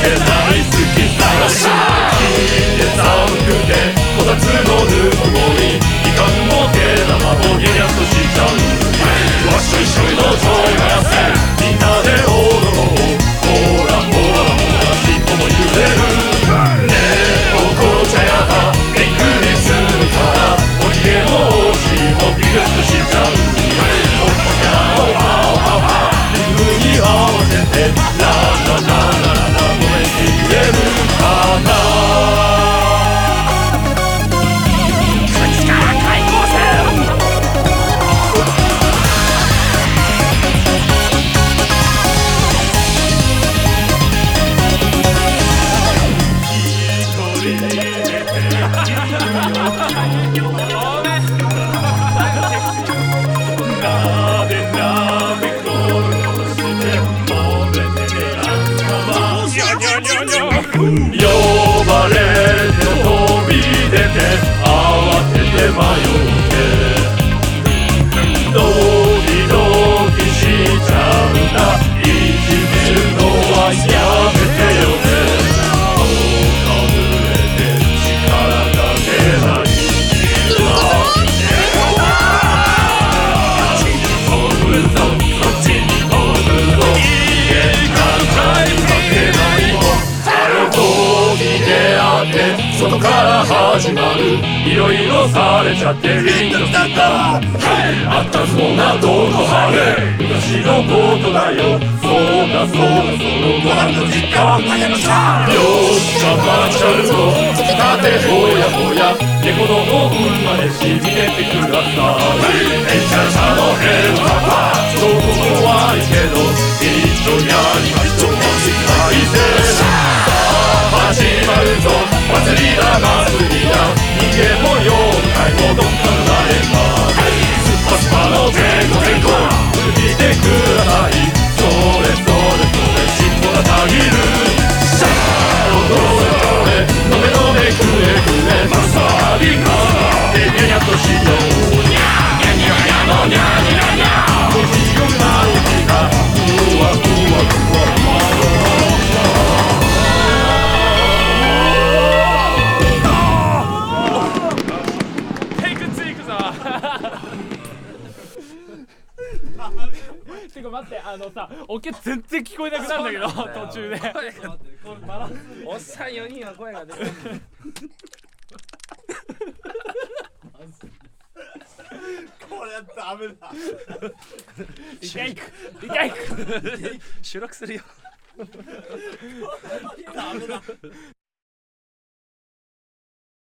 大好き探し聞いて寒くてこたつのぬくもりみかんも手玉もゲリャッとしちゃうわしと一緒にどうぞやせみんなで踊ろうほらほらほら尻尾も揺れるねえお紅茶やだびっくりするからおひげもおしもビクッとしちゃうおっぱきゃおはおははリズムに合わせてララララララごめんって言えるかな口から解放せ一人で寝てなでなでゴロゴロして揉めてねやんかまにゃにゃにゃにゃ呼ばれて飛び出て慌てて迷ってドキドキしちゃうんだいじめるのはやめてよね顔が濡れて力が出ない飛ぶぞそっちに飛ぶぞ限界かけないもあれ飛び出会って外から始まるいろいろされちゃってリンダのスタッターあったそんなどの晴れ昔のことだよそうだそうだそのご飯の実家はよしかまっちゃうぞさてほやほや猫の分までしびれてください電車のヘルパパどこ怖いけど一緒やりましょうしっかりせさあ始まるぞ祭りだ祭りだ人間も妖怪もどっかなればスッパスパの前後前後見てくださいそれそれそれ尻尾がたぎるさあ踊れ飲め飲めくれくれまさにからでにゃにゃっとしようにゃにゃにゃにゃのにゃにゃにゃご自由な息がふわふわふわてか待ってさオケ全然聞こえなくなるんだけど途中でおっさん4人は声が出てるこれダメだ一回行く一回行く収録するよダメだ